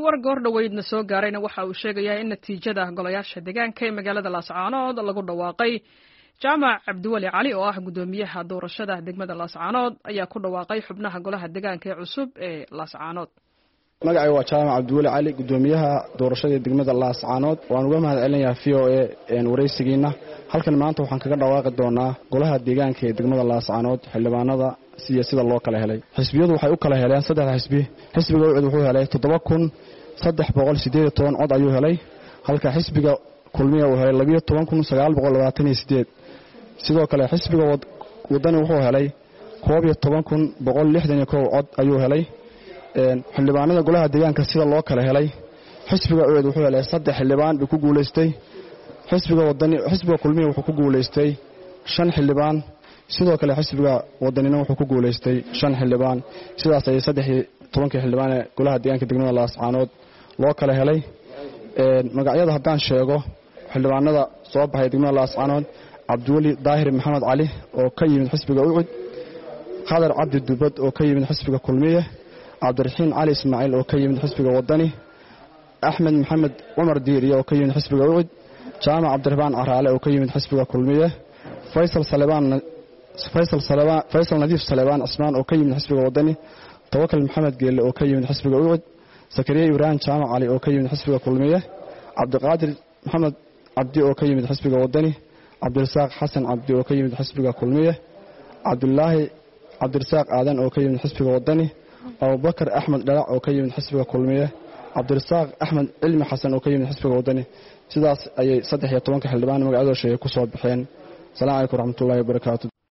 war goor dhaweydna soo gaarayna waxa uu sheegayaa in natiijada golayaasha deegaanka ee magaalada Laascaanood lagu dhawaaqay. Jaamac Cabdiwali Cali oo ah gudoomiyaha doorashada degmada Laascaanood ayaa ku dhawaaqay xubnaha golaha deegaanka ee cusub ee Laascaanood. magacay waa Jaamac Cabdiwali Cali gudoomiyaha doorashada degmada Laascaanood waan uga mahadcelinayaa VOA wareysigiina. halkan maanta waxaan kaga dhawaaqi doonaa golaha deegaanka ee degmada Laascaanood xildhibaanada sida loo kala helay. xisbiyadu waxay u kala heleen saddex xisbi. xisbiga UCID wuxuu helay 7318 cod ayuu helay, halka xisbiga Kulmiye uu helay 12928. sidoo kale xisbiga wadani wuxuu helay 12161 cod ayuu helay. xildhibaanada golaha deegaanka sida loo kala helay, xisbiga UCID wuxuu helay 3 xildhibaan oo ku guuleystay. xisbiga Kulmiye wuxuu ku guuleystay 5 xildhibaan. sidoo kale xisbiga wadanina wuxuu ku guuleystay 5 xildhibaan. sidaas ay 13 xildhibaan ee golaha deegaanka degmada Laascaanood loo kala helay. magacyada haddaan sheego xildhibaanada soo baxay degmada Laascaanood: Cabdiwali Daahir Maxamed Cali oo ka yimid xisbiga UCID, Qadar Cabdi Dubad oo ka yimid xisbiga Kulmiye, Cabdiraxiin Cali Ismaaciil oo ka yimid xisbiga Wadani, Axmed Maxamed Umar Diiri oo ka yimid xisbiga UCID, Jaamac Cabdirabaan Caraale oo ka yimid xisbiga Kulmiye, Faysal Nadiif Salebaan Asmaan oo ka yimid xisbiga Wadani, Tawakal Maxamed Geelle oo ka yimid xisbiga UCID, Sakariya Ibrahim Jaamac Cali oo ka yimid xisbiga Kulmiye, Cabdiqaadir Maxamed Cabdi oo ka yimid xisbiga Wadani, Cabdirasaaq Xasan Cabdi oo ka yimid xisbiga Kulmiye, Cabdullaahi Cabdirasaaq Aadan oo ka yimid xisbiga Wadani, Abubakar Axmed Dhalac oo ka yimid xisbiga Kulmiye, Cabdirasaaq Axmed Cilmi Xasan oo ka yimid xisbiga Wadani. sidaas ayay 13 xildhibaan magacadooda ku soo baxeen. Assalaamu calaykum waraxmatullaahi wabarakaatuh.